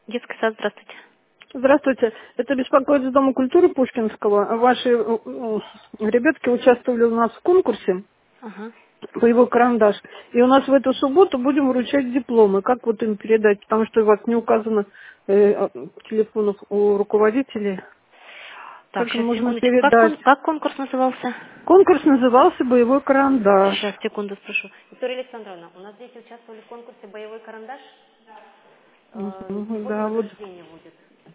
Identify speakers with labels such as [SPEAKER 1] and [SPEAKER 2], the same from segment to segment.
[SPEAKER 1] Детский сад, здравствуйте.
[SPEAKER 2] Здравствуйте. Это беспокоит из Дома культуры Пушкинского. Ваши ребятки участвовали у нас в конкурсе
[SPEAKER 1] Ага.
[SPEAKER 2] «Боевой карандаш». И у нас в эту субботу будем вручать дипломы. Как вот им передать? Потому что у вас не указано телефонов у руководителей.
[SPEAKER 1] Так,
[SPEAKER 2] Как им
[SPEAKER 1] сейчас,
[SPEAKER 2] можно
[SPEAKER 1] секундочку.
[SPEAKER 2] передать?
[SPEAKER 1] Как конкурс назывался?
[SPEAKER 2] Конкурс назывался «Боевой карандаш».
[SPEAKER 1] Сейчас, секунду спрошу. Виктория Александровна, у нас дети участвовали в конкурсе «Боевой карандаш».
[SPEAKER 2] Мгм,
[SPEAKER 1] Сегодня
[SPEAKER 2] да, вот.
[SPEAKER 1] награждение будет.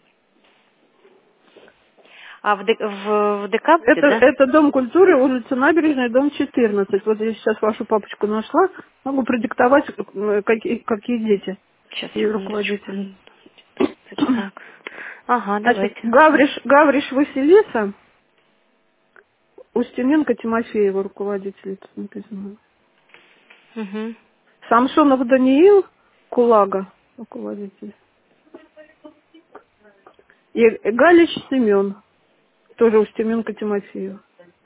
[SPEAKER 1] А в ДК будет, да?
[SPEAKER 2] Это Дом культуры, улица Набережная, дом 14. Вот я сейчас вашу папочку нашла. Могу продиктовать, какие дети
[SPEAKER 1] Сейчас,
[SPEAKER 2] и
[SPEAKER 1] секундочку.
[SPEAKER 2] руководители.
[SPEAKER 1] Так. Ага,
[SPEAKER 2] Значит,
[SPEAKER 1] давайте.
[SPEAKER 2] Гавриш Василиса, Устименко Тимофеева, руководитель, тут написано.
[SPEAKER 1] Угу.
[SPEAKER 2] Самсонов Даниил, Кулага, руководитель. И Галич Семен, тоже Устименко Тимофеева.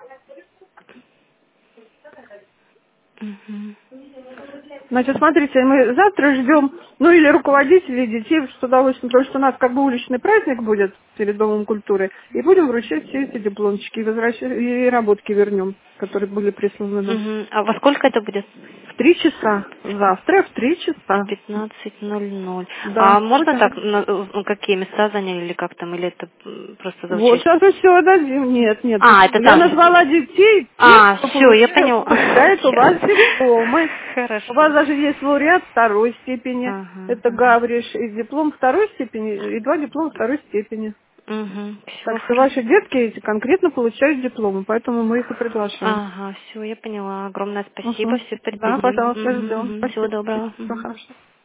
[SPEAKER 1] Угу.
[SPEAKER 2] Значит, смотрите, мы завтра ждем, ну или руководителей, детей с удовольствием, потому что у нас как бы уличный праздник будет перед Домом культуры, и будем вручать все эти дипломчики, и работки вернем, которые были присланы нам.
[SPEAKER 1] Угу. А во сколько это будет?
[SPEAKER 2] В 3 часа. Завтра в 3 часа.
[SPEAKER 1] 15:00. А
[SPEAKER 2] Да,
[SPEAKER 1] можно
[SPEAKER 2] будем.
[SPEAKER 1] так, какие места заняли или как там, или это просто за
[SPEAKER 2] Вот,
[SPEAKER 1] участие?
[SPEAKER 2] сейчас мы все дадим. Нет, нет.
[SPEAKER 1] А, это
[SPEAKER 2] Я
[SPEAKER 1] там же.
[SPEAKER 2] назвала детей, тех,
[SPEAKER 1] А,
[SPEAKER 2] кто
[SPEAKER 1] все, я поняла.
[SPEAKER 2] получает у вас дипломы. У
[SPEAKER 1] Хорошо.
[SPEAKER 2] вас даже есть лауреат второй степени.
[SPEAKER 1] Ага,
[SPEAKER 2] Это
[SPEAKER 1] ага.
[SPEAKER 2] Гавриш. И диплом второй степени, и 2 диплома второй степени.
[SPEAKER 1] Угу, все
[SPEAKER 2] Так что
[SPEAKER 1] хорошо.
[SPEAKER 2] ваши детки эти конкретно получают дипломы, поэтому мы их и приглашаем.
[SPEAKER 1] Ага, все, я поняла. Огромное спасибо,
[SPEAKER 2] Угу.
[SPEAKER 1] все
[SPEAKER 2] Да,
[SPEAKER 1] передадим.
[SPEAKER 2] пожалуйста, ждем.
[SPEAKER 1] Угу, всего
[SPEAKER 2] Спасибо.
[SPEAKER 1] доброго.
[SPEAKER 2] Все
[SPEAKER 1] Мгм.
[SPEAKER 2] хорошо.